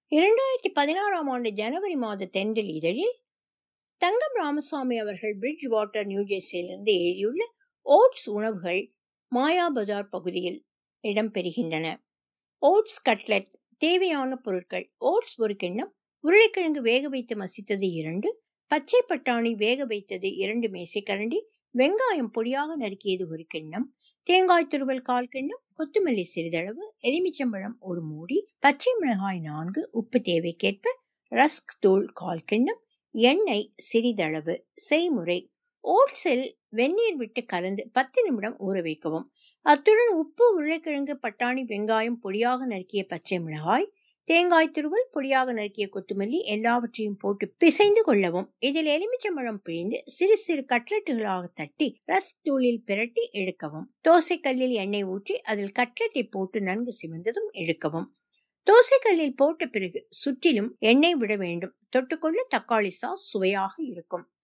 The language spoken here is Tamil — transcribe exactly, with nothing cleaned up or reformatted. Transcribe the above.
இரண்டாயிரத்தி பதினாறாம் ஆண்டு ஜனவரி மாத தென்றல் இதழில் தங்கம் ராமசுவாமி அவர்கள் பிரிட்ஜ் வாட்டர், நியூஜெர்சியிலிருந்து எழுதியுள்ள ஓட்ஸ் உணவுகள் மாயா பஜார் பகுதியில் இடம்பெறுகின்றன. Oats cutlet. தேவையான பொருட்கள்: ஓட்ஸ் ஒரு கிண்ணம், உருளைக்கிழங்கு வேக வைத்து மசித்தது இரண்டு, பச்சை பட்டாணி வேக வைத்தது இரண்டு மேசைக்கரண்டி, வெங்காயம் பொடியாக நறுக்கியது ஒரு கிண்ணம், தேங்காய் துருவல் கால் கிண்ணம், கொத்தமல்லி சிறிதளவு, எலுமிச்சம்பழம் ஒரு மூடி, பச்சை மிளகாய் நான்கு, உப்பு தேவைக்கேற்ப, ரஸ்க் தூள் கால் கிண்ணம், எண்ணெய் சிறிதளவு. செய்முறை: ஓட்ஸில் வெந்நீர் விட்டு கலந்து பத்து நிமிடம் ஊற வைக்கவும். அத்துடன் உப்பு, உருளைக்கிழங்கு, பட்டாணி, வெங்காயம், பொடியாக நறுக்கிய பச்சை மிளகாய், தேங்காய் துருவல், பொடியாக நறுக்கிய கொத்தமல்லி எல்லாவற்றையும் போட்டு பிசைந்து கொள்ளவும். இதில் எலுமிச்சம்பழம் பிழிந்து சிறு சிறு கட்லெட்டுகளாக தட்டி ரஸ்க் தூளில் பிரட்டி எடுக்கவும். தோசைக்கல்லில் எண்ணெய் ஊற்றி அதில் கட்லெட்டை போட்டு நன்கு சிவந்ததும் எடுக்கவும். தோசைக்கல்லில் போட்ட பிறகு சுற்றிலும் எண்ணெய் விட வேண்டும். தொட்டுக்கொள்ள தக்காளி சாஸ் சுவையாக இருக்கும்.